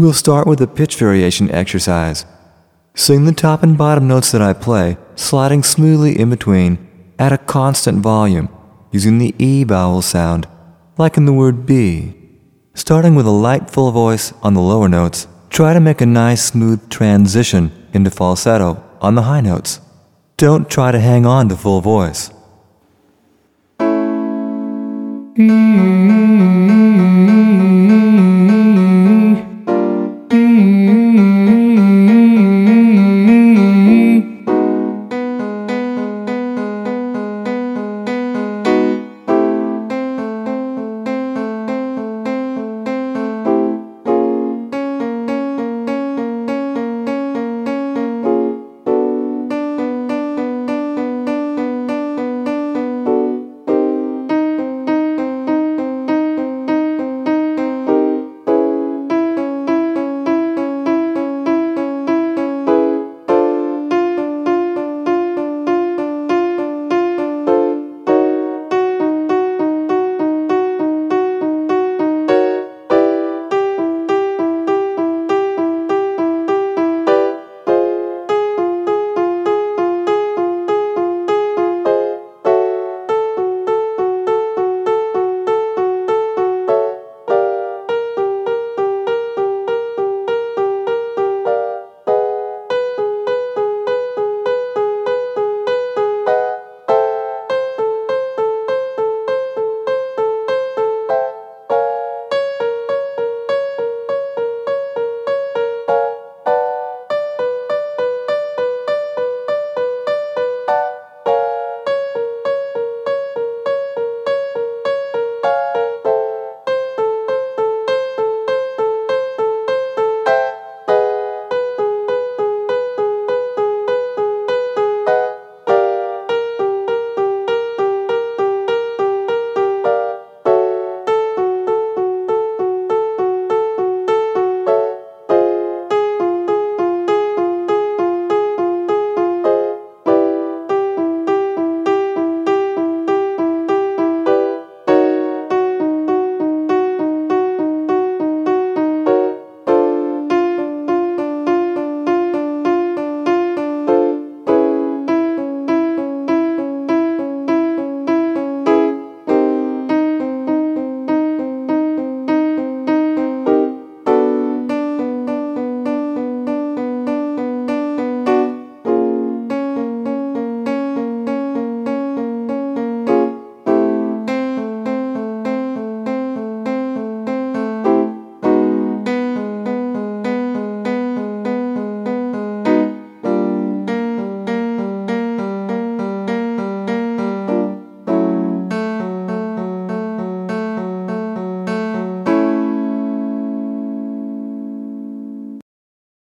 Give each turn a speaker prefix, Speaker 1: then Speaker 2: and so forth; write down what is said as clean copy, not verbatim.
Speaker 1: We'll start with a pitch variation exercise. Sing the top and bottom notes that I play, sliding smoothly in between, at a constant volume, using the E vowel sound, like in the word be. Starting with a light full voice on the lower notes, try to make a nice smooth transition into falsetto on the high notes. Don't try to hang on to full voice.